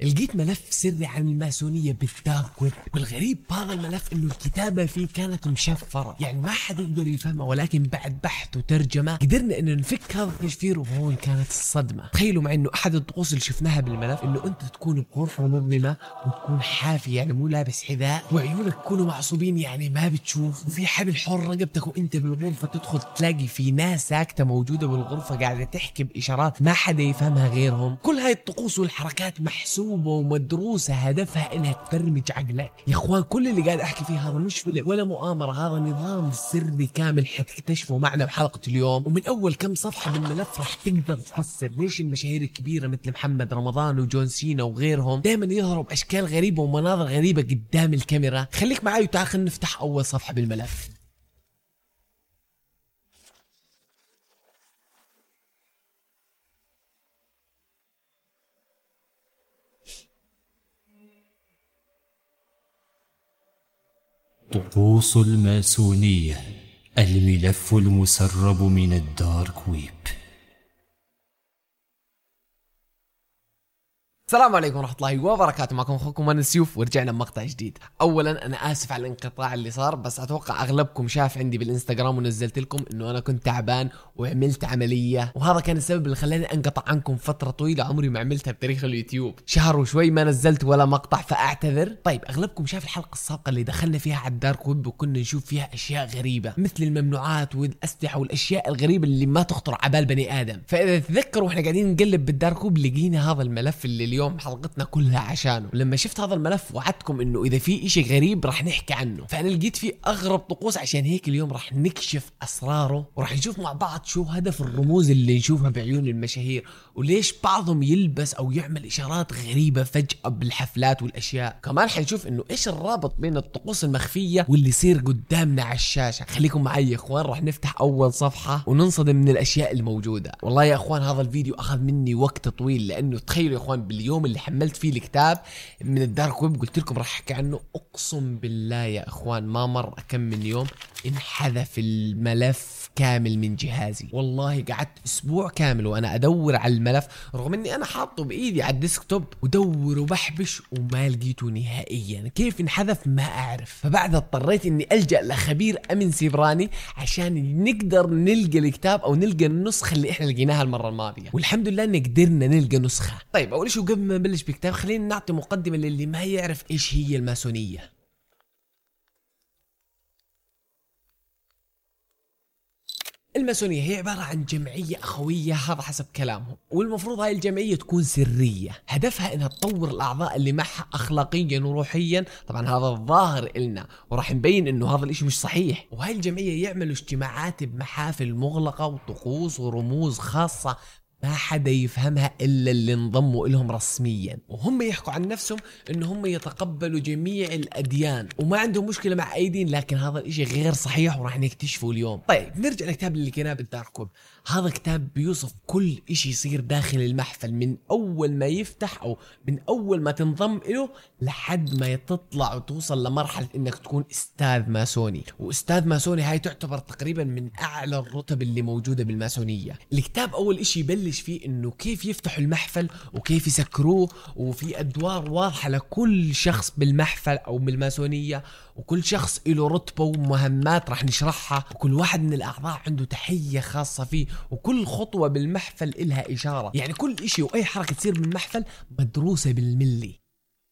لقيت ملف سري عن الماسونية بالدارك ويب، والغريب بهذا الملف انه الكتابة فيه كانت مشفرة، يعني ما حد يقدر يفهمها، ولكن بعد بحث وترجمة قدرنا انه نفك هذا التشفير. وهون كانت الصدمة. تخيلوا مع انه احد الطقوس اللي شفناها بالملف انه انت تكون بغرفة مظلمة وتكون حافي، يعني مو لابس حذاء، وعيونك يكونوا معصوبين يعني ما بتشوف، وفي حبل حر رقبتك وانت بالغرفة تدخل تلاقي في ناس ساكتة موجودة بالغرفة قاعدة تحكي بإشارات ما حدا يفهمها غيرهم. كل هاي الطقوس والحركات محسوبة ومدروسة، هدفها انها تبرمج عقلك. يا اخوان كل اللي قاعد احكي فيه هذا مش ولا مؤامرة، هذا نظام سري كامل حتكتشفه معنا بحلقة اليوم. ومن اول كم صفحة بالملف راح تقدر تفسر ليش المشاهير الكبيرة مثل محمد رمضان وجون سينا وغيرهم دائما يظهروا باشكال غريبة ومناظر غريبة قدام الكاميرا. خليك معي وتعال خلينا نفتح اول صفحة بالملف. طقوس الماسونية، الملف المسرب من الدارك ويب. السلام عليكم ورحمة الله وبركاته، معكم اخوكم انا سيوف، ورجعنا بمقطع جديد. اولا انا اسف على الانقطاع اللي صار، بس اتوقع اغلبكم شاف عندي بالانستغرام ونزلت لكم انه انا كنت تعبان وعملت عملية، وهذا كان السبب اللي خلاني انقطع عنكم فترة طويلة عمري ما عملتها بتاريخ اليوتيوب. شهر وشوي ما نزلت ولا مقطع، فاعتذر. طيب اغلبكم شاف الحلقة السابقة اللي دخلنا فيها على الدارك ويب وكنا نشوف فيها اشياء غريبة مثل الممنوعات والاسلحة والاشياء الغريبة اللي ما تخطر على بال بني ادم. فاذا تذكروا احنا قاعدين نقلب بالدارك ويب لقينا هذا الملف اللي اليوم حلقتنا كلها عشانه. ولما شفت هذا الملف وعدتكم انه اذا في اشي غريب راح نحكي عنه، فانا لقيت فيه اغرب طقوس، عشان هيك اليوم راح نكشف اسراره وراح نشوف مع بعض شو هدف الرموز اللي نشوفها بعيون المشاهير، وليش بعضهم يلبس او يعمل اشارات غريبة فجأة بالحفلات والاشياء. كمان حنشوف انه ايش الرابط بين الطقوس المخفية واللي يصير قدامنا على الشاشة. خليكم معي يا اخوان، راح نفتح اول صفحة وننصدم من الاشياء الموجودة. والله يا اخوان هذا الفيديو اخذ مني وقت طويل، لانه تخيلوا يا اخوان باليوم اللي حملت فيه الكتاب من الدارك ويب قلت لكم راح احكي عنه، اقسم بالله يا اخوان ما مر كم من يوم انحذف الملف كامل من جهازي. والله قعدت اسبوع كامل وانا ادور على الملف، رغم اني انا حاطه بايدي على الديسكتوب ودور وبحبش وما لقيته نهائيا. كيف انحذف ما اعرف. فبعدها اضطريت اني الجا لخبير امن سيبراني عشان نقدر نلقى الكتاب او نلقى النسخه اللي احنا لقيناها المره الماضيه، والحمد لله ان قدرنا نلقى نسخه. طيب اول شيء قبل ما نبلش بالكتاب خلينا نعطي مقدمه للي ما يعرف ايش هي الماسونيه. الماسونية هي عبارة عن جمعية أخوية، هذا حسب كلامهم، والمفروض هاي الجمعية تكون سرية. هدفها إنها تطور الأعضاء اللي معها أخلاقيا وروحيا. طبعا هذا الظاهر إلنا وراح نبين إنه هذا الإشي مش صحيح. وهاي الجمعية يعملوا اجتماعات بمحافل مغلقة وطقوس ورموز خاصة ما حدا يفهمها إلا اللي انضموا إلهم رسميا، وهم يحكوا عن نفسهم إنه هم يتقبلوا جميع الأديان وما عندهم مشكلة مع أي دين، لكن هذا الإشي غير صحيح وراح نكتشفه اليوم. طيب نرجع للكتاب اللي لقيناه بالدارك ويب. هذا كتاب بيوصف كل إشي يصير داخل المحفل من أول ما يفتح أو من أول ما تنضم إله لحد ما تطلع وتوصل لمرحلة إنك تكون أستاذ ماسوني. وأستاذ ماسوني هاي تعتبر تقريبا من أعلى الرتب اللي موجودة بالماسونية. الكتاب أول إشي يبلش فيه انه كيف يفتحوا المحفل وكيف يسكروه، وفي ادوار واضحه لكل شخص بالمحفل او بالماسونيه، وكل شخص له رتبه ومهمات راح نشرحها، وكل واحد من الاعضاء عنده تحيه خاصه فيه، وكل خطوه بالمحفل إلها اشاره. يعني كل اشي واي حركه تصير بالمحفل مدروسه بالملي.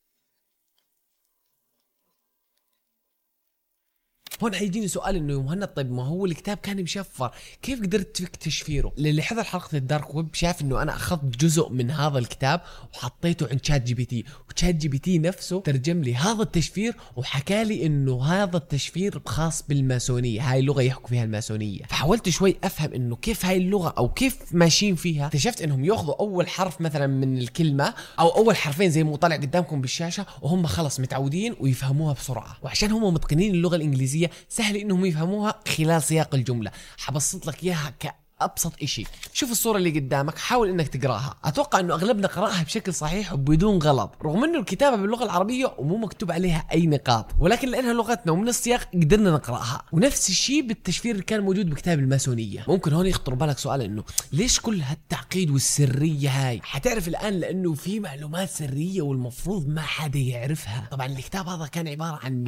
هون حيجيني سؤال انه يا مهند طيب ما هو الكتاب كان مشفر، كيف قدرت تفك تشفيره؟ اللي حضر حلقه الدارك ويب شاف انه انا اخذت جزء من هذا الكتاب وحطيته عند شات جي بي تي، وشات جي بي تي نفسه ترجم لي هذا التشفير وحكى لي انه هذا التشفير خاص بالماسونيه، هاي لغه يحكوا فيها الماسونيه. فحاولت شوي افهم انه كيف هاي اللغه او كيف ماشيين فيها. اكتشفت انهم ياخذوا اول حرف مثلا من الكلمه او اول حرفين زي ما طالع قدامكم بالشاشه وهم خلص متعودين ويفهموها بسرعه، وعشان هم متقنين اللغه الانجليزيه سهل انهم يفهموها خلال سياق الجمله. حبسط لك اياها ابسط اشي. شوف الصورة اللي قدامك، حاول انك تقراها. اتوقع انه اغلبنا قراها بشكل صحيح وبدون غلط، رغم انه الكتابة باللغة العربية ومو مكتوب عليها اي نقاط، ولكن لانها لغتنا ومن السياق قدرنا نقراها. ونفس الشيء بالتشفير اللي كان موجود بكتاب الماسونية. ممكن هون يخطر بالك سؤال انه ليش كل هالتعقيد والسرية هاي؟ حتعرف الان لانه في معلومات سرية والمفروض ما حدا يعرفها. طبعا الكتاب هذا كان عبارة عن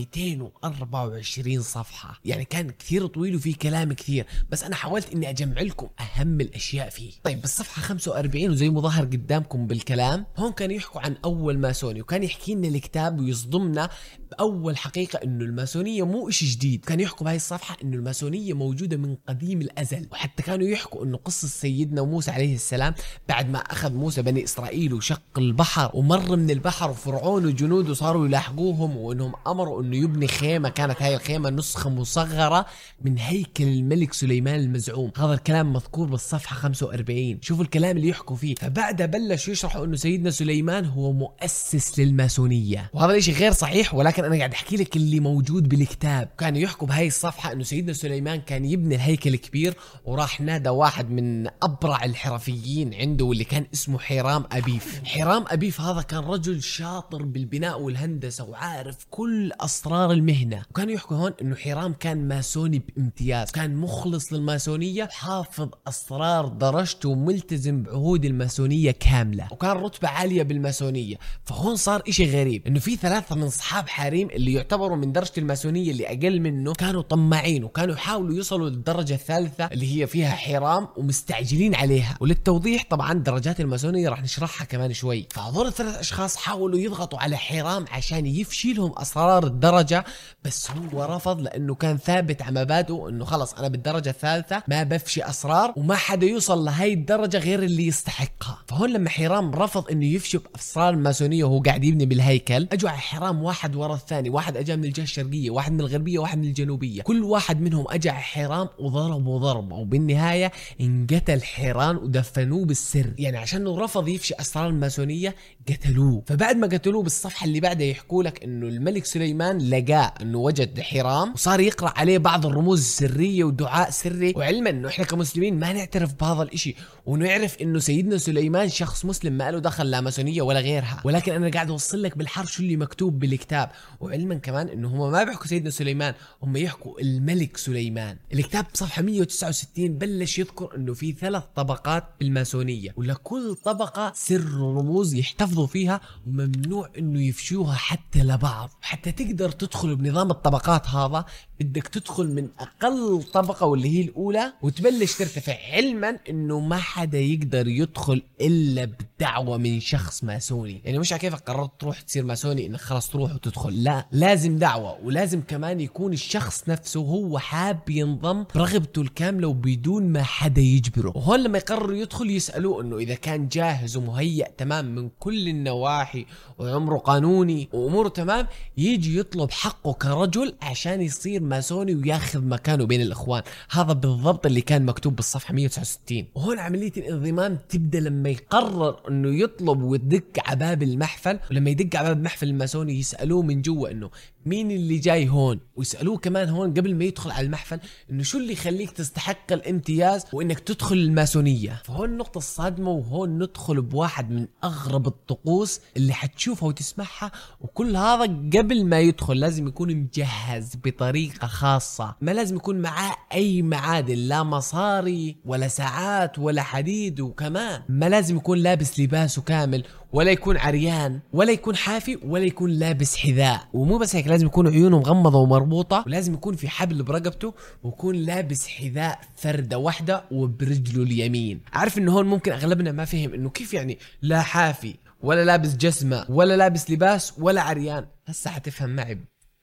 224 صفحة، يعني كان كثير طويل وفيه كلام كثير، بس انا حاولت اني اجمع لكم اهم الاشياء فيه. طيب بالصفحة 45 وزي ما ظاهر قدامكم بالكلام، هون كان يحكوا عن اول ماسوني، وكان يحكي لنا الكتاب ويصدمنا بأول حقيقة إنه الماسونية مو إشي جديد. كان يحكوا بهاي الصفحة إنه الماسونية موجودة من قديم الأزل، وحتى كانوا يحكوا إنه قصة سيدنا موسى عليه السلام بعد ما أخذ موسى بني إسرائيل وشق البحر ومر من البحر، وفرعون وجنوده صاروا يلاحقوهم، وإنهم أمروا إنه يبني خيمة. كانت هاي الخيمة نسخة مصغرة من هيكل الملك سليمان المزعوم. هذا الكلام مذكور بالصفحة 45. شوفوا الكلام اللي يحكوا فيه. فبعدها بلشوا يشرحوا إنه سيدنا سليمان هو مؤسس للماسونية، وهذا الشيء غير صحيح، ولكن انا قاعد احكي لك اللي موجود بالكتاب. كانوا يحكوا بهاي الصفحه انه سيدنا سليمان كان يبني الهيكل الكبير، وراح نادى واحد من ابرع الحرفيين عنده واللي كان اسمه حيرام ابيف. حيرام ابيف هذا كان رجل شاطر بالبناء والهندسه وعارف كل اسرار المهنه. وكانوا يحكوا هون انه حيرام كان ماسوني بامتياز، كان مخلص للماسونيه، حافظ اسرار درجته وملتزم بعهود الماسونيه كامله، وكان رتبه عاليه بالماسونيه. فهون صار اشي غريب، انه في 3 من اصحاب حريم اللي يعتبروا من درجة الماسونية اللي أقل منه كانوا طماعين، وكانوا يحاولوا يوصلوا للدرجة الثالثة اللي هي فيها حرام ومستعجلين عليها. وللتوضيح طبعا درجات الماسونية راح نشرحها كمان شوي. فهذول ال3 أشخاص حاولوا يضغطوا على حرام عشان يفشي لهم أسرار الدرجة، بس هو رفض لأنه كان ثابت على مبادئه إنه خلص أنا بالدرجة الثالثة ما بفشي أسرار، وما حدا يوصل لهي الدرجة غير اللي يستحقها. فهون لما حرام رفض إنه يفشي بأسرار الماسونية وهو قاعد يبني بالهيكل، أجوا على حرام واحد ورا الثاني. واحد اجى من الجهه الشرقيه، واحد من الغربيه، واحد من الجنوبيه. كل واحد منهم اجى على حرام وضربوا ضربه، وبالنهايه انقتل حيران ودفنوه بالسر، يعني عشان رفض يفشي اسرار الماسونيه قتلوه. فبعد ما قتلوه بالصفحه اللي بعدها يحكوا لك انه الملك سليمان لقاه، انه وجد حرام وصار يقرا عليه بعض الرموز السريه ودعاء سري. وعلما انه احنا كمسلمين ما نعترف بهذا الاشي، ونعرف انه سيدنا سليمان شخص مسلم ما له دخل لا ماسونيه ولا غيرها، ولكن انا قاعد اوصل لك بالحرف شو اللي مكتوب بالكتاب. وعلما كمان انه هم ما بيحكوا سيدنا سليمان، هم يحكوا الملك سليمان. الكتاب بصفحه 169 بلش يذكر انه في 3 طبقات بالماسونيه، ولكل طبقه سر ورموز يحتفظوا فيها وممنوع انه يفشوها حتى لبعض. حتى تقدر تدخل بنظام الطبقات هذا بدك تدخل من اقل طبقه واللي هي الاولى وتبلش ترتفع، علما انه ما حدا يقدر يدخل الا بدعوه من شخص ماسوني. يعني مش على كيفك قررت تروح تصير ماسوني انك خلاص تروح وتدخل، لا، لازم دعوه، ولازم كمان يكون الشخص نفسه هو حاب ينضم برغبته الكامله وبدون ما حدا يجبره. وهون لما يقرر يدخل يسالوه انه اذا كان جاهز ومهيأ تمام من كل النواحي وعمره قانوني واموره تمام، يجي يطلب حقه كرجل عشان يصير ماسوني وياخذ مكانه بين الاخوان. هذا بالضبط اللي كان مكتوب بالصفحه 169. وهون عمليه الانضمام تبدا لما يقرر انه يطلب ويدق على باب المحفل. ولما يدق على باب المحفل الماسوني يسالوه من جوا انه مين اللي جاي هون، ويسالوه كمان هون قبل ما يدخل على المحفل انه شو اللي يخليك تستحق الامتياز وانك تدخل الماسونيه. فهون النقطه الصادمه، وهون ندخل بواحد من اغرب الطقوس اللي حتشوفها وتسمعها. وكل هذا قبل ما يدخل لازم يكون مجهز بطريقه خاصه، ما لازم يكون معاه اي معادن، لا مصاري ولا ساعات ولا حديد، وكمان ما لازم يكون لابس لباسه كامل، ولا يكون عريان، ولا يكون حافي، ولا يكون لابس حذاء. ومو بس هيك، لازم يكون عيونه مغمضة ومربوطة، ولازم يكون في حبل برقبته، ويكون لابس حذاء فردة واحدة وبرجله اليمين. عارف انه هون ممكن اغلبنا ما فهم انه كيف يعني لا حافي ولا لابس جسمة ولا لابس لباس ولا عريان. هسه حتفهم معي،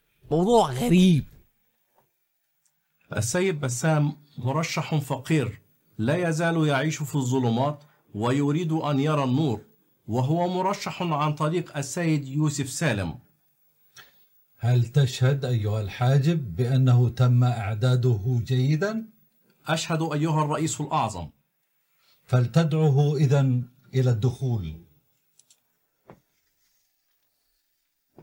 موضوع غريب. السيد بسام مرشح فقير لا يزال يعيش في الظلمات ويريد أن يرى النور، وهو مرشح عن طريق السيد يوسف سالم. هل تشهد أيها الحاجب بأنه تم إعداده جيدا؟ أشهد أيها الرئيس الأعظم. فلتدعه إذن إلى الدخول.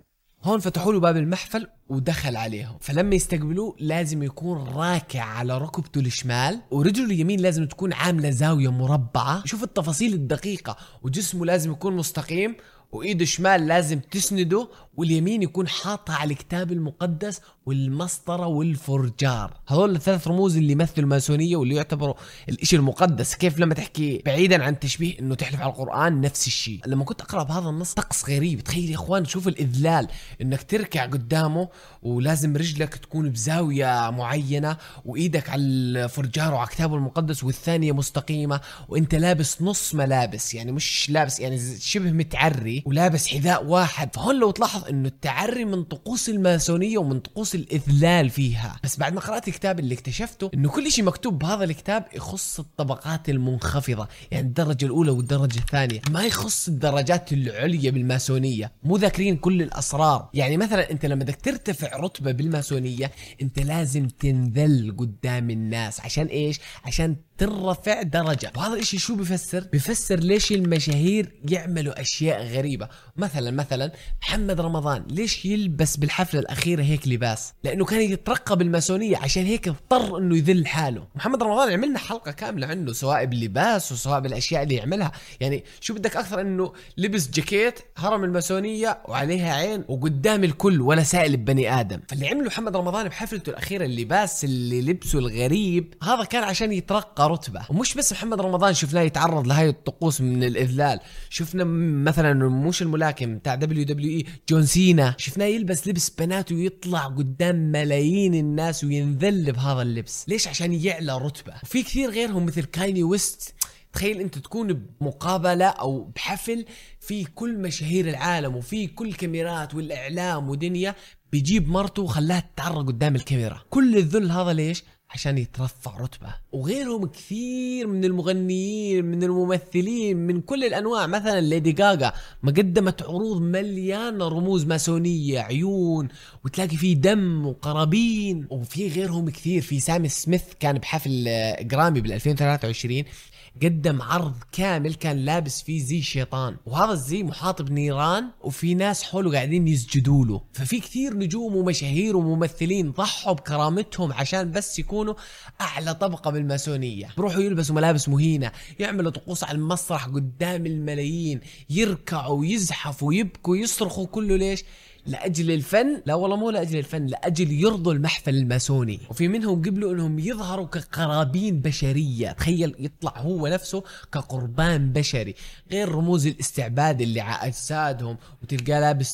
هون فتحوا له باب المحفل ودخل عليهم. فلما يستقبلوه لازم يكون راكع على ركبته الشمال، ورجله اليمين لازم تكون عاملة زاوية مربعة. شوف التفاصيل الدقيقة. وجسمه لازم يكون مستقيم، وإيده الشمال لازم تسنده، واليمين يكون حاطها على الكتاب المقدس والمسطرة والفرجار. هذول الثلاث رموز اللي يمثلوا الماسونية واللي يعتبروا الاشي المقدس. كيف لما تحكي بعيدا عن تشبيه انه تحلف على القرآن نفس الشيء. لما كنت اقرأ بهذا النص طقس غريب. تخيل يا اخوان، شوف الاذلال، انك تركع قدامه ولازم رجلك تكون بزاوية معينة، وايدك على الفرجار وعلى كتابه المقدس، والثانية مستقيمة، وانت لابس نص ملابس، يعني مش لابس، يعني شبه متعري، ولابس حذاء واحد. فهون لو تلاحظ انه التعري من طقوس الماسونية ومن طقوس الإذلال فيها. بس بعد ما قرأت الكتاب اللي اكتشفته انه كل شيء مكتوب بهذا الكتاب يخص الطبقات المنخفضة، يعني الدرجة الأولى والدرجة الثانية، ما يخص الدرجات العليا بالماسونية. مو ذاكرين كل الأسرار. يعني مثلا انت لما بدك ترتفع رتبة بالماسونية انت لازم تنذل قدام الناس. عشان ايش؟ عشان ترفع درجة. وهذا الاشي شو بيفسر ليش المشاهير يعملوا اشياء غريبة. مثلا محمد رمضان ليش يلبس بالحفلة الأخيرة هيك لباس؟ لأنه كان يترقى بالماسونية، عشان هيك اضطر إنه يذل حاله. محمد رمضان عملنا حلقة كاملة عنه، سواء باللباس وسواء بالأشياء اللي يعملها. يعني شو بدك أكثر إنه لبس جاكيت هرم الماسونية وعليها عين وقدام الكل ولا سائل بني آدم. فاللي عمله محمد رمضان بحفلته الأخيرة اللباس اللي لبسه الغريب هذا كان عشان يترقى رتبة. ومش بس محمد رمضان شفناه يتعرض لهاي الطقوس من الإذلال. شفنا مثلا مش الملاكم تاع WWE جون سينا، شفناه يلبس لبس بنات ويطلع قدام ملايين الناس وينذل بهذا اللبس. ليش؟ عشان يعلى رتبة. وفي كثير غيرهم مثل كايني ويست. تخيل انت تكون بمقابلة او بحفل في كل مشاهير العالم وفي كل كاميرات والاعلام ودنيا، بيجيب مرته وخلاها تتعرض قدام الكاميرا. كل الذل هذا ليش؟ عشان يترفع رتبة. وغيرهم كثير من المغنيين، من الممثلين، من كل الأنواع. مثلا ليدي غاغا ما قدمت عروض مليانة رموز ماسونية، عيون، وتلاقي فيه دم وقرابين. وفي غيرهم كثير. في سامي سميث كان بحفل جرامي بال2023 قدم عرض كامل كان لابس فيه زي شيطان، وهذا الزي محاط بنيران وفي ناس حوله قاعدين يسجدوا له. ففي كثير نجوم ومشاهير وممثلين ضحوا بكرامتهم عشان بس يكونوا أعلى طبقة بالماسونية. بروحوا يلبسوا ملابس مهينة، يعملوا طقوس على المسرح قدام الملايين، يركعوا ويزحفوا ويبكوا ويصرخوا. كله ليش؟ لأجل الفن. لا والله مو لأجل الفن، لأجل يرضوا المحفل الماسوني. وفي منهم قبلوا انهم يظهروا كقرابين بشرية. تخيل يطلع هو نفسه كقربان بشري، غير رموز الاستعباد اللي على أجسادهم، وتلقاه لابس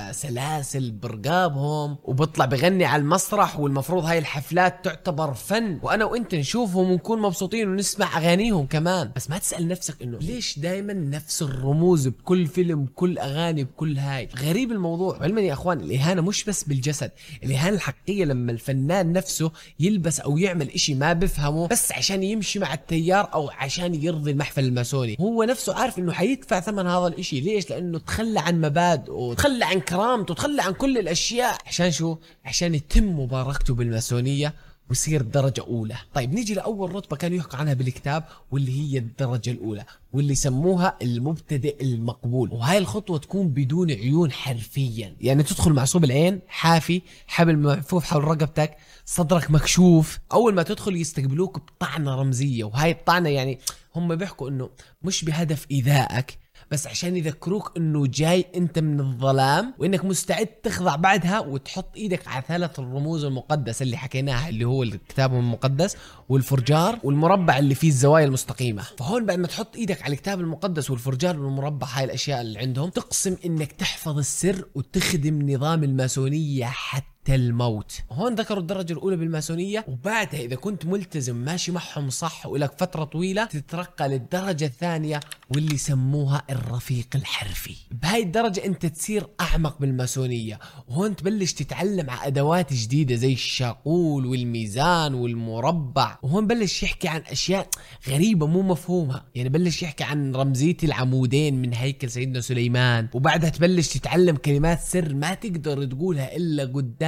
سلاسل برقابهم وبطلع بغني على المسرح. والمفروض هاي الحفلات تعتبر فن، وانا وانت نشوفهم ونكون مبسوطين ونسمع اغانيهم كمان. بس ما تسأل نفسك انه ليش دايما نفس الرموز بكل فيلم، بكل اغاني، بكل هاي. غريب الموضوع. علما يا اخوان الإهانة مش بس بالجسد، الإهانة الحقيقية لما الفنان نفسه يلبس او يعمل اشي ما بفهمه بس عشان يمشي مع التيار او عشان يرضي المحفل الماسوني. هو نفسه عارف انه حيدفع ثمن هذا الاشي. ليش؟ لانه تخلى عن مبادئه وتخلى عن كرامته وتخلى عن كل الاشياء. عشان شو؟ عشان يتم مباركته بالماسونية ويصير درجة أولى. طيب نيجي لأول رتبة كانوا يحكوا عنها بالكتاب، واللي هي الدرجة الأولى، واللي سموها المبتدئ المقبول. وهاي الخطوة تكون بدون عيون حرفيا، يعني تدخل معصوب العين، حافي، حبل ملفوف حول رقبتك، صدرك مكشوف. أول ما تدخل يستقبلوك بطعنة رمزية. وهاي الطعنة يعني هم بيحكوا إنه مش بهدف إيذائك، بس عشان يذكروك انه جاي انت من الظلام وانك مستعد تخضع بعدها وتحط ايدك على ثلاث الرموز المقدسة اللي حكيناها، اللي هو الكتاب المقدس والفرجار والمربع اللي فيه الزوايا المستقيمة. فهون بعد ما تحط ايدك على الكتاب المقدس والفرجار والمربع، هاي الاشياء اللي عندهم، تقسم انك تحفظ السر وتخدم نظام الماسونية حتى الموت. هون ذكروا الدرجة الأولى بالماسونية، وبعدها إذا كنت ملتزم ماشي معهم صح ولك فترة طويلة تترقى للدرجة الثانية واللي سموها الرفيق الحرفي. بهاي الدرجة أنت تصير أعمق بالماسونية، وهون تبلش تتعلم على أدوات جديدة زي الشاقول والميزان والمربع. وهون بلش يحكي عن أشياء غريبة مو مفهومة، يعني بلش يحكي عن رمزية العمودين من هيكل سيدنا سليمان. وبعدها تبلش تتعلم كلمات سر ما تقدر تقولها إلا قدام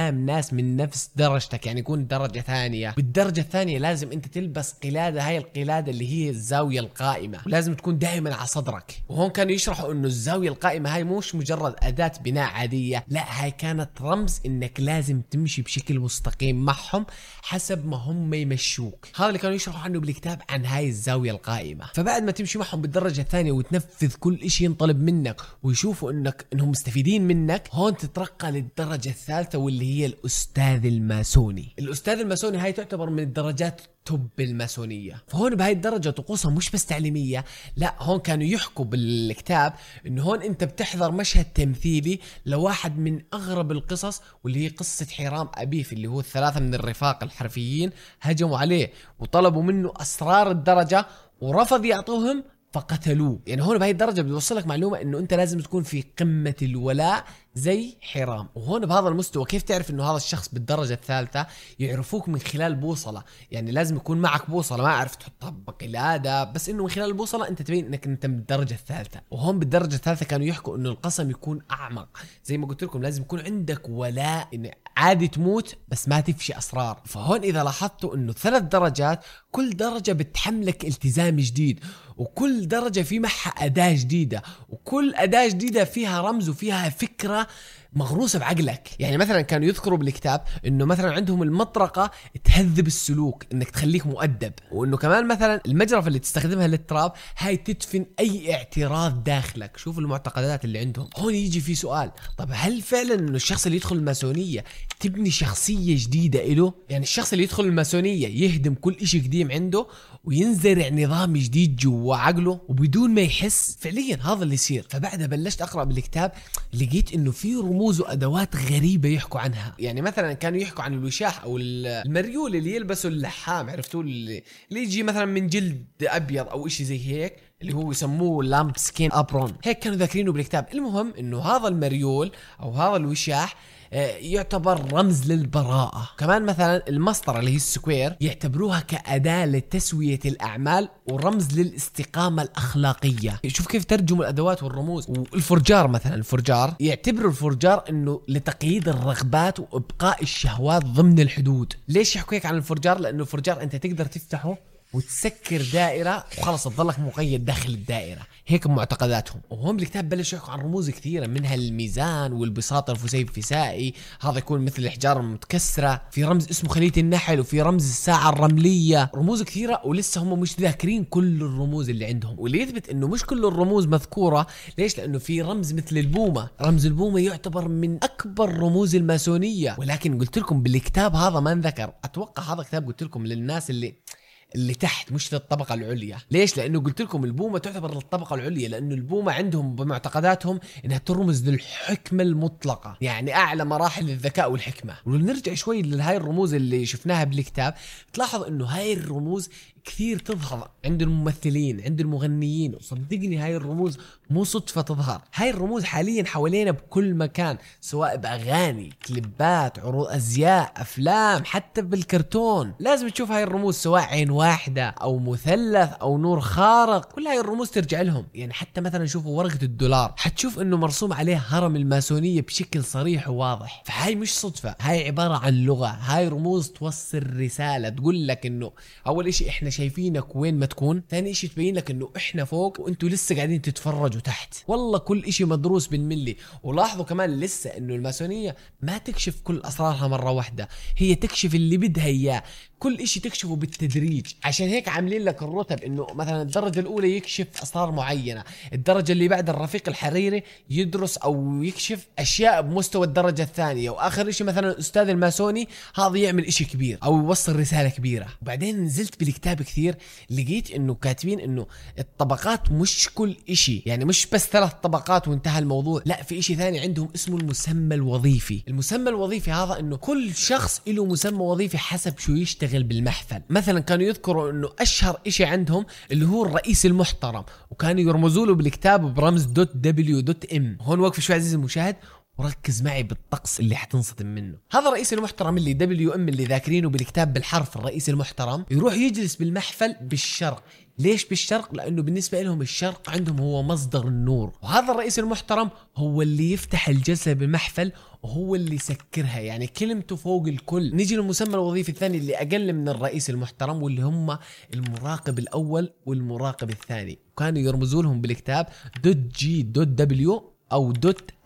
قدام ناس من نفس درجتك، يعني يكون درجة ثانية. بالدرجة الثانية لازم انت تلبس قلادة، هاي القلادة اللي هي الزاوية القائمة، ولازم تكون دائما على صدرك. وهون كانوا يشرحوا انه الزاوية القائمة هاي مش مجرد أداة بناء عادية، لا هاي كانت رمز انك لازم تمشي بشكل مستقيم معهم حسب ما هم يمشوك. هذا اللي كانوا يشرحوا عنه بالكتاب عن هاي الزاوية القائمة. فبعد ما تمشي معهم بالدرجة الثانية وتنفذ كل اشي ينطلب منك ويشوفوا انهم مستفيدين منك، هون تترقى للدرجة الثالثة واللي هي الأستاذ الماسوني. الأستاذ الماسوني هاي تعتبر من الدرجات توب الماسونية. فهون بهاي الدرجة طقوسها مش بس تعليمية، لا هون كانوا يحكوا بالكتاب انه هون انت بتحضر مشهد تمثيلي لواحد من اغرب القصص، واللي هي قصة حرام أبيف، اللي هو الثلاثة من الرفاق الحرفيين هجموا عليه وطلبوا منه أسرار الدرجة ورفض يعطوهم فقتلوه. يعني هون بهاي الدرجة بيوصلك معلومة انه انت لازم تكون في قمة الولاء زي حرام. وهون بهذا المستوى كيف تعرف انه هذا الشخص بالدرجة الثالثة؟ يعرفوك من خلال بوصلة، يعني لازم يكون معك بوصلة، ما اعرف تحطها بقلادة، بس انه من خلال البوصلة انت تبين انك انت بالدرجة الثالثة. وهون بالدرجة الثالثة كانوا يحكوا انه القسم يكون اعمق، زي ما قلت لكم لازم يكون عندك ولاء، إن عادي تموت بس ما تفشي اسرار. فهون اذا لاحظتوا انه 3 درجات، كل درجة بتحملك التزام جديد، وكل درجة في معها أداة جديدة، وكل أداة جديدة فيها رمز وفيها فكرة مغروسة بعقلك. يعني مثلا كانوا يذكروا بالكتاب انه مثلا عندهم المطرقة تهذب السلوك، انك تخليك مؤدب، وانه كمان مثلا المجرفة اللي تستخدمها للتراب هاي تدفن اي اعتراض داخلك. شوفوا المعتقدات اللي عندهم. هون يجي في سؤال، طب هل فعلا انه الشخص اللي يدخل الماسونية تبني شخصية جديدة له؟ يعني الشخص اللي يدخل الماسونية يهدم كل اشي قديم عنده وينزرع نظام جديد جوا عقله وبدون ما يحس؟ فعليا هذا اللي يصير. فبعدها بلشت اقرأ بالكتاب، لقيت انه في رموز وادوات غريبة يحكوا عنها. يعني مثلا كانوا يحكوا عن الوشاح او المريول اللي يلبسوا اللحام، عرفتوا اللي يجي مثلا من جلد ابيض او اشي زي هيك، اللي هو يسموه لامب سكين ابرون، هيك كانوا ذاكرينه بالكتاب. المهم انه هذا المريول او هذا الوشاح يعتبر رمز للبراءة. كمان مثلا المسطرة اللي هي السكوير يعتبروها كأداة لتسوية الأعمال ورمز للاستقامة الأخلاقية. شوف كيف ترجموا الأدوات والرموز. والفرجار مثلا، الفرجار يعتبروا الفرجار إنه لتقييد الرغبات وإبقاء الشهوات ضمن الحدود. ليش يحكوا هيك عن الفرجار؟ لأنه الفرجار أنت تقدر تفتحه وتسكر دائرة وخلص تظلك مقيد داخل الدائرة، هيك معتقداتهم. وهم بالكتاب بلشوا يحكوا عن رموز كثيرة، منها الميزان والبساط الفسيفسائي، هذا يكون مثل الأحجار المتكسرة، في رمز اسمه خلية النحل، وفي رمز الساعة الرملية. رموز كثيرة ولسه هم مش ذاكرين كل الرموز اللي عندهم. واللي يثبت انه مش كل الرموز مذكورة، ليش؟ لانه في رمز مثل البومة. رمز البومة يعتبر من اكبر رموز الماسونية، ولكن قلت لكم بالكتاب هذا ما انذكر. اتوقع هذا كتاب قلت لكم للناس اللي تحت، مش للطبقة العليا. ليش؟ لأنه قلت لكم البومة تعتبر للطبقة العليا، لأنه البومة عندهم بمعتقداتهم إنها ترمز للحكمة المطلقة، يعني أعلى مراحل الذكاء والحكمة. ونرجع شوي لهاي الرموز اللي شفناها بالكتاب، تلاحظ إنه هاي الرموز كثير تظهر عند الممثلين، عند المغنيين. وصدقني هاي الرموز مو صدفة تظهر، هاي الرموز حاليا حوالينا بكل مكان، سواء بأغاني، كليبات، عروض أزياء، أفلام، حتى بالكرتون لازم تشوف هاي الرموز، سواء عين واحدة أو مثلث أو نور خارق، كل هاي الرموز ترجع لهم. يعني حتى مثلا شوفوا ورقة الدولار، حتشوف إنه مرسوم عليه هرم الماسونية بشكل صريح وواضح. فهاي مش صدفة، هاي عبارة عن لغة، هاي رموز توصل رسالة، تقول لك إنه أول إشي إحنا شايفينك وين ما تكون، ثاني إشي تبين لك إنه إحنا فوق وإنتوا لسه قاعدين تتفرجوا تحت. والله كل إشي مدروس بالملي. ولاحظوا كمان لسه إنه الماسونية ما تكشف كل أسرارها مرة واحدة، هي تكشف اللي بدها إياه، كل إشي تكشفه بالتدريج. عشان هيك عاملين لك الرتب، إنه مثلا الدرجة الأولى يكشف أسرار معينة، الدرجة اللي بعد الرفيق الحريري يدرس أو يكشف أشياء بمستوى الدرجة الثانية، وآخر إشي مثلا الأستاذ الماسوني هذا يعمل إشي كبير أو يوصل رسالة كبيرة. وبعدين نزلت بالكتاب كثير، لقيت إنه كاتبين إنه الطبقات مش كل إشي، يعني مش بس 3 طبقات وانتهى الموضوع، لا في إشي ثاني عندهم اسمه المسمى الوظيفي. المسمى الوظيفي هذا إنه كل شخص له مسمى وظيفي حسب شو يشتغل بالمحفل. مثلا كانوا يذكروا إنه أشهر إشي عندهم اللي هو الرئيس المحترم، وكانوا يرمزوا له بالكتاب برمز .w.m. هون وقف شوي عزيزي المشاهد وركز معي بالطقس اللي حتنصدم منه. هذا الرئيس المحترم اللي WM اللي ذاكرينه بالكتاب بالحرف، الرئيس المحترم يروح يجلس بالمحفل بالشرق، ليش بالشرق؟ لأنه بالنسبة لهم الشرق عندهم هو مصدر النور، وهذا الرئيس المحترم هو اللي يفتح الجلسة بالمحفل وهو اللي يسكرها، يعني كلمته فوق الكل. نيجي للمسمى الوظيفي الثاني اللي أقل من الرئيس المحترم، واللي هم المراقب الأول والمراقب الثاني، كانوا يرمزوا لهم بالكتاب .g.w أو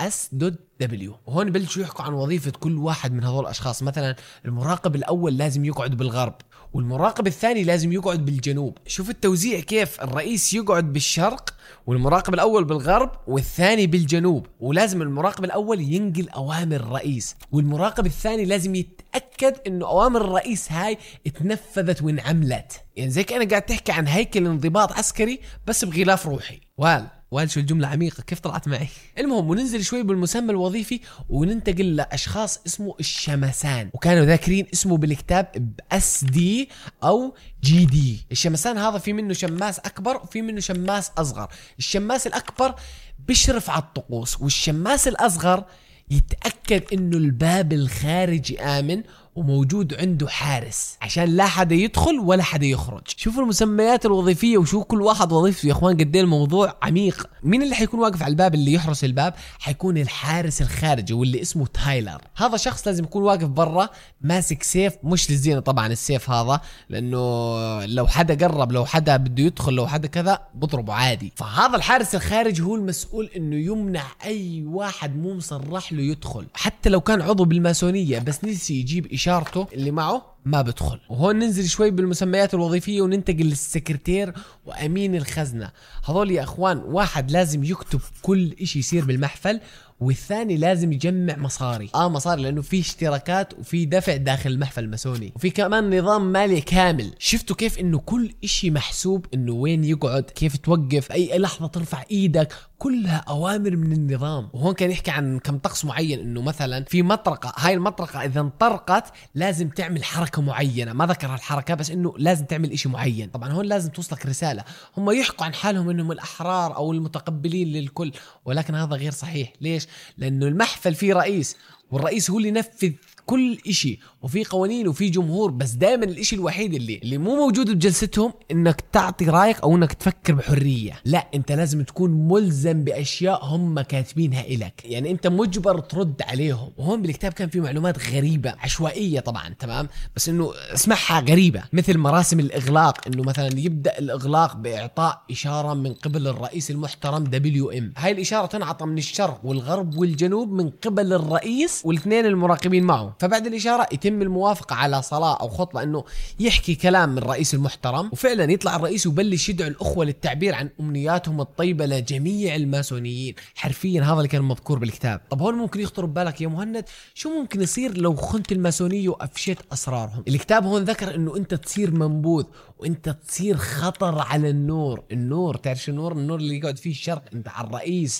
.s.w. وهون بلشوا يحكوا عن وظيفة كل واحد من هذول الأشخاص. مثلا المراقب الأول لازم يقعد بالغرب، والمراقب الثاني لازم يقعد بالجنوب. شوف التوزيع كيف، الرئيس يقعد بالشرق والمراقب الأول بالغرب والثاني بالجنوب، ولازم المراقب الأول ينقل أوامر الرئيس، والمراقب الثاني لازم يتأكد إنه أوامر الرئيس هاي اتنفذت وانعملت. يعني زي كأنك قاعد تحكي عن هيكل انضباط عسكري بس بغلاف روحي. وال شو الجملة عميقة كيف طلعت معي. المهم وننزل شوي بالمسمى الوظيفي وننتقل لأشخاص اسمه الشمسان، وكانوا ذاكرين اسمه بالكتاب SD أو GD. الشمسان هذا في منه شماس أكبر وفي منه شماس أصغر. الشماس الأكبر بيشرف على الطقوس، والشماس الأصغر يتأكد إنه الباب الخارجي آمن وموجود عنده حارس عشان لا حدا يدخل ولا حدا يخرج. شوفوا المسميات الوظيفية وشو كل واحد وظيفته يا اخوان، قد ايه الموضوع عميق. مين اللي حيكون واقف على الباب اللي يحرس الباب؟ حيكون الحارس الخارجي واللي اسمه تايلر. هذا شخص لازم يكون واقف برا ماسك سيف، مش للزينة طبعا السيف هذا، لانه لو حدا قرب، لو حدا بده يدخل، لو حدا كذا بضربه عادي. فهذا الحارس الخارجي هو المسؤول انه يمنع اي واحد مو مصرح له يدخل، حتى لو كان عضو بالماسونية بس نسي يجيب إشارته اللي معه ما بدخل. وهون ننزل شوي بالمسميات الوظيفية وننتقل للسكرتير وأمين الخزنة. هذول يا أخوان واحد لازم يكتب كل إشي يصير بالمحفل، والثاني لازم يجمع مصاري مصاري لأنه في اشتراكات وفي دفع داخل المحفل الماسوني، وفي كمان نظام مالي كامل. شفتوا كيف إنه كل إشي محسوب، إنه وين يقعد، كيف توقف، أي لحظة ترفع إيدك، كلها أوامر من النظام. وهون كان يحكي عن كم طقس معين، إنه مثلا في مطرقة، هاي المطرقة إذا انطرقت لازم تعمل حركة معينة، ما ذكر الحركة بس إنه لازم تعمل إشي معين. طبعا هون لازم توصلك رسالة. هم يحكوا عن حالهم إنهم الأحرار أو المتقبلين للكل، ولكن هذا غير صحيح. ليش؟ لأنه المحفل فيه رئيس، والرئيس هو اللي ينفذ كل إشي، وفي قوانين وفي جمهور، بس دائما الإشي الوحيد اللي مو موجود بجلستهم إنك تعطي رأيك أو إنك تفكر بحرية. لا، أنت لازم تكون ملزم بأشياء هم كاتبينها إلك، يعني أنت مجبر ترد عليهم. وهون بالكتاب كان في معلومات غريبة عشوائية طبعا، تمام، بس إنه اسمعها غريبة، مثل مراسم الإغلاق، إنه مثلا يبدأ الإغلاق بإعطاء إشارة من قبل الرئيس المحترم WM. هاي الإشارة تنعطى من الشرق والغرب والجنوب من قبل الرئيس والاثنين المراقبين معه. فبعد الإشارة يتم الموافقة على صلاة أو خطبة إنه يحكي كلام من الرئيس المحترم، وفعلا يطلع الرئيس ويبلش يدعو الأخوة للتعبير عن أمنياتهم الطيبة لجميع الماسونيين. حرفيا هذا اللي كان مذكور بالكتاب. طب هون ممكن يخطر ببالك يا مهند شو ممكن يصير لو خنت الماسونية وأفشيت أسرارهم؟ الكتاب هون ذكر إنه أنت تصير منبوذ وأنت تصير خطر على النور. تعرف النور اللي يقعد فيه الشرق، أنت على الرئيس،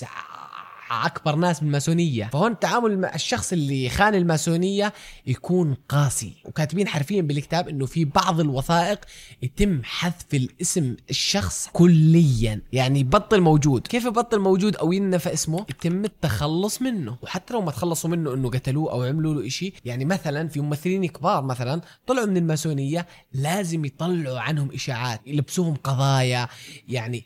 أكبر ناس بالماسونية. فهون التعامل مع الشخص اللي خان الماسونية يكون قاسي. وكاتبين حرفيا بالكتاب إنه في بعض الوثائق يتم حذف الاسم الشخص كليا، يعني بطل موجود. كيف بطل موجود أو ينفى اسمه؟ يتم التخلص منه، وحتى لو ما تخلصوا منه إنه قتلوه أو عملوا له إشي. يعني مثلا في ممثلين كبار مثلا طلعوا من الماسونية لازم يطلعوا عنهم إشاعات، يلبسوهم قضايا، يعني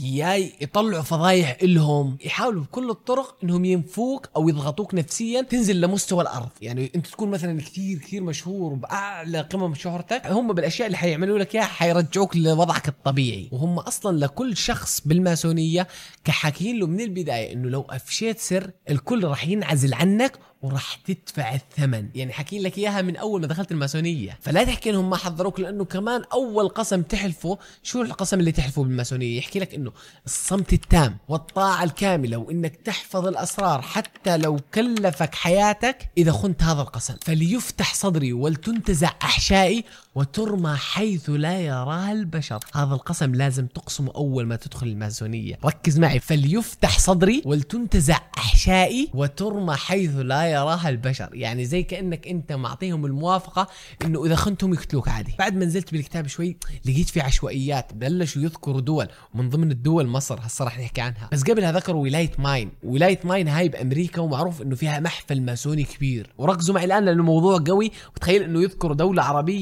يطلعوا فضايح إلهم، يحاولوا بكل الطرق إنهم ينفوك أو يضغطوك نفسيا تنزل لمستوى الأرض. يعني أنت تكون مثلا كثير مشهور بأعلى قمم شهرتك، هم بالأشياء اللي حيعملوا لك إياها حيرجعوك لوضعك الطبيعي. وهم أصلا لكل شخص بالماسونية كحاكين له من البداية إنه لو أفشيت سر الكل راح ينعزل عنك وراح تدفع الثمن. يعني حكين لك إياها من أول ما دخلت الماسونية، فلا تحكي إنهم ما حذروك، لأنه كمان أول قسم تحلفه، شو القسم اللي تحلفه بالماسونية؟ يحكي لك إنه الصمت التام والطاعة الكاملة، وإنك تحفظ الأسرار حتى لو كلفك حياتك إذا خنت هذا القسم. فليفتح صدري ولتنتزع أحشائي وترمى حيث لا يراها البشر. هذا القسم لازم تقسمه أول ما تدخل الماسونية. ركز معي، فليفتح صدري ولتنتزع أحشائي وترمى حيث لا يراها البشر. يعني زي كأنك أنت معطيهم الموافقة إنه إذا خنتهم يقتلوك عادي. بعد ما نزلت بالكتاب شوي لقيت في عشوائيات، بلشوا يذكروا دول، ومن ضمن الدول مصر، هسه راح نحكي عنها. بس قبلها ذكروا ولاية ماين هاي بأمريكا، ومعروف إنه فيها محفل ماسوني كبير. وركزوا معي الآن لأنه موضوع قوي، وتخيل إنه يذكروا دولة عربية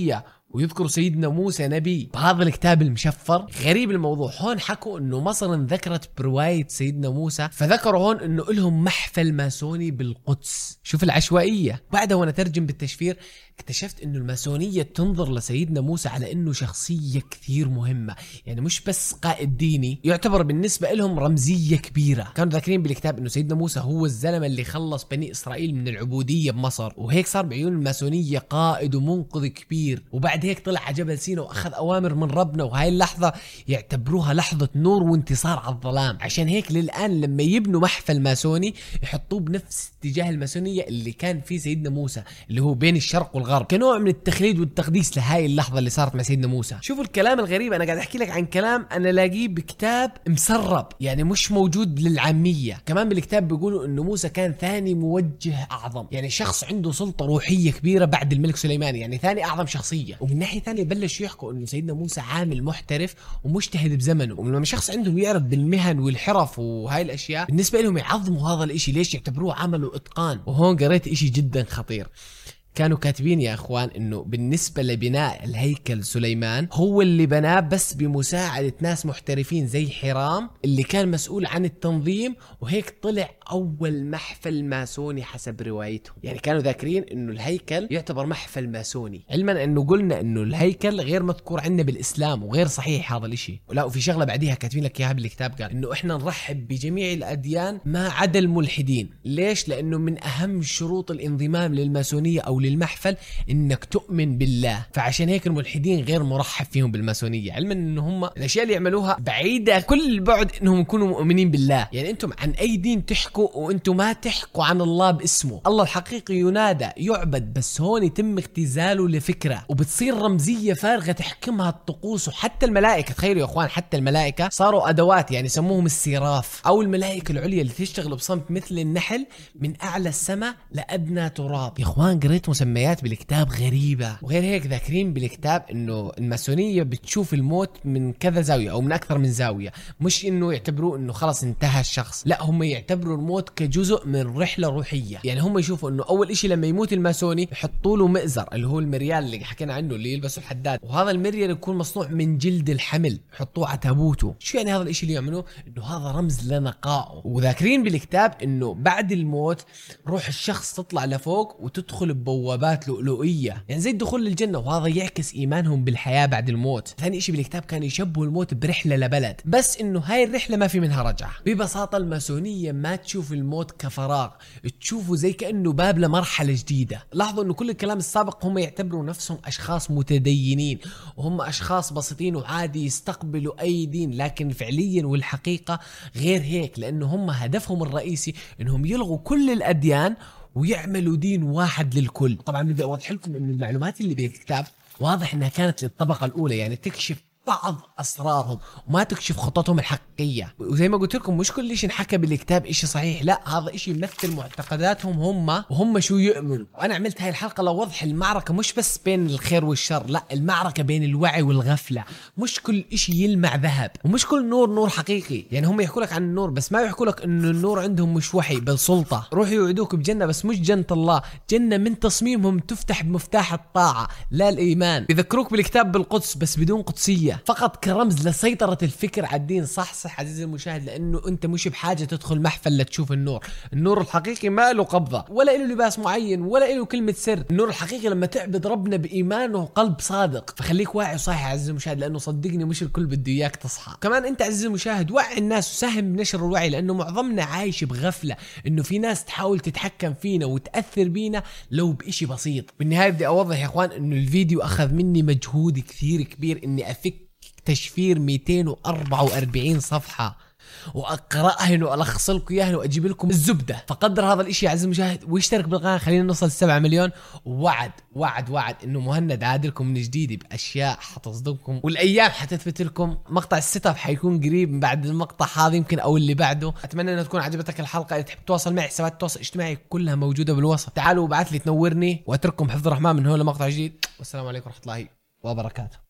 ويذكروا سيدنا موسى نبي بهذا الكتاب المشفر. غريب الموضوع، هون حكوا انه مصر انذكرت برواية سيدنا موسى، فذكروا هون انه لهم محفل ماسوني بالقدس. شوف العشوائية. بعدها وانا ترجم بالتشفير اكتشفت انه الماسونية تنظر لسيدنا موسى على انه شخصية كثير مهمة، يعني مش بس قائد ديني، يعتبر بالنسبة لهم رمزية كبيرة. كانوا ذاكرين بالكتاب انه سيدنا موسى هو الزلمة اللي خلص بني اسرائيل من العبودية بمصر، وهيك صار بعيون الماسونية قائد ومنقذ كبير. وبعد هيك طلع على جبل سينا واخذ اوامر من ربنا، وهاي اللحظة يعتبروها لحظة نور وانتصار على الظلام. عشان هيك للآن لما يبنوا محفل ماسوني يحطوه بنفس اتجاه الماسونية اللي كان فيه سيدنا موسى، اللي هو بين الشرق والغرب، كنوع من التخليد والتقديس لهاي اللحظة اللي صارت مع سيدنا موسى. شوفوا الكلام الغريب، انا قاعد احكي لك عن كلام انا لاقيه بكتاب مسرب، يعني مش موجود للعامية. كمان بالكتاب بيقولوا انه موسى كان ثاني موجه اعظم، يعني شخص عنده سلطة روحية كبيرة بعد الملك سليمان، يعني ثاني اعظم شخصية. ومن ناحية ثانية بلشوا يحكوا انه سيدنا موسى عامل محترف ومجتهد بزمنه، ولما شخص عندهم يعرف بالمهن والحرف وهاي الاشياء بالنسبة لهم يعظموا هذا الاشي. ليش؟ يعتبروه عمل واتقان. وهون قريت اشي جدا خطير، كانوا كاتبين يا اخوان انه بالنسبة لبناء الهيكل سليمان هو اللي بناه بس بمساعدة ناس محترفين زي حرام اللي كان مسؤول عن التنظيم، وهيك طلع اول محفل ماسوني حسب روايتهم. يعني كانوا ذاكرين انه الهيكل يعتبر محفل ماسوني، علما انه قلنا انه الهيكل غير مذكور عندنا بالاسلام وغير صحيح هذا الاشي. ولا وفي شغلة بعديها كاتبين لك اياها بالكتاب، قال انه احنا نرحب بجميع الاديان ما عدا الملحدين. ليش؟ لانه من اهم شروط الانضمام للماسونية او للمحفل انك تؤمن بالله، فعشان هيك الملحدين غير مرحب فيهم بالماسونية، علما انه هم الاشياء اللي يعملوها بعيدة كل البعد انهم يكونوا مؤمنين بالله. يعني انتم عن اي دين تحكوا وانتم ما تحكوا عن الله باسمه. الله الحقيقي ينادى يعبد، بس هون يتم اختزاله لفكرة وبتصير رمزية فارغة تحكمها الطقوس. وحتى الملائكة، تخيلوا يا اخوان، حتى الملائكة صاروا ادوات، يعني سموهم السراف او الملائكة العليا اللي تشتغل بصمت مثل النحل من اعلى السماء لادنى تراب. يا اخوان قريت مسميات بالكتاب غريبة. وغير هيك ذاكرين بالكتاب انه الماسونية بتشوف الموت من كذا زاوية او من اكثر من زاوية، مش انه يعتبروه انه خلص انتهى الشخص، لا هم يعتبروا الموت كجزء من رحلة روحية. يعني هم يشوفوا انه اول اشي لما يموت الماسوني يحطوا له مئزر اللي هو المريال اللي حكينا عنه اللي يلبسه الحداد، وهذا المريال يكون مصنوع من جلد الحمل، يحطوه على تابوته. شو يعني هذا الاشي اللي يعملوه؟ انه هذا رمز لنقائه. وذاكرين بالكتاب انه بعد الموت روح الشخص تطلع لفوق وتدخل ببوابات لؤلؤية، يعني زي الدخول للجنة، وهذا يعكس ايمانهم بالحياة بعد الموت. ثاني اشي بالكتاب كان يشبهوا الموت برحلة لبلد، بس انه هاي الرحلة ما في منها رجعة. ببساطة الماسونية ما تشوف الموت كفراغ، تشوفه زي كأنه باب لمرحلة جديدة. لاحظوا انه كل الكلام السابق هم يعتبروا نفسهم اشخاص متدينين وهم اشخاص بسيطين وعادي يستقبلوا اي دين، لكن فعليا والحقيقة غير هيك، لانه هم هدفهم الرئيسي انهم يلغوا كل الاديان ويعملوا دين واحد للكل. طبعا بدي اوضح لكم ان المعلومات اللي بالكتاب واضح انها كانت للطبقة الاولى، يعني تكشف بعض اسرارهم وما تكشف خططهم الحقيقيه. وزي ما قلت لكم مش كل شيء انحكى بالكتاب شيء صحيح، لا هذا شيء يمثل معتقداتهم هم وهم شو يؤمنوا. وانا عملت هاي الحلقه لوضح المعركه مش بس بين الخير والشر، لا المعركه بين الوعي والغفله. مش كل شيء يلمع ذهب، ومش كل نور حقيقي. يعني هم يحكوا لك عن النور بس ما يحكوا لك انه النور عندهم مش وحي بل سلطه. روحوا يوعدوك بجنه بس مش جنه الله، جنه من تصميمهم تفتح بمفتاح الطاعه لا الايمان. يذكروك بالكتاب بالقدس بس بدون قدسيه، فقط كرمز لسيطرة الفكر على الدين. صح عزيزي المشاهد، لأنه أنت مش بحاجة تدخل محفل لتشوف النور الحقيقي ما له قبضة ولا له لباس معين ولا له كلمة سر. النور الحقيقي لما تعبد ربنا بإيمان وقلب صادق. فخليك واعي وصاحي عزيزي المشاهد، لأنه صدقني مش الكل بده إياك تصحى. كمان أنت عزيزي المشاهد وعي الناس وساهم بنشر الوعي، لأنه معظمنا عايش بغفلة إنه في ناس تحاول تتحكم فينا وتأثر بينا لو بإشي بسيط. بالنهاية بدي أوضح يا إخوان إنه الفيديو أخذ مني مجهود كثير كبير إني أفك تشفير 244 صفحة واقراهن والخص لكم اياهن واجيب لكم الزبده. فقدر هذا الاشي يا عزيزي المشاهد واشترك بالقناه، خلينا نوصل 7 مليون. ووعد انه مهند عادلكم من جديد باشياء حتصدمكم والايام حتثبت لكم. مقطع السيت اب حيكون قريب بعد المقطع هذا يمكن او اللي بعده. اتمنى انها تكون عجبتك الحلقه. اذا تحب تواصل معي حسابات التواصل الاجتماعي كلها موجوده بالوصف، تعالوا وابعث لي تنورني. واترككم حفظ الرحمن من هون لمقطع جديد، والسلام عليكم ورحمه الله وبركاته.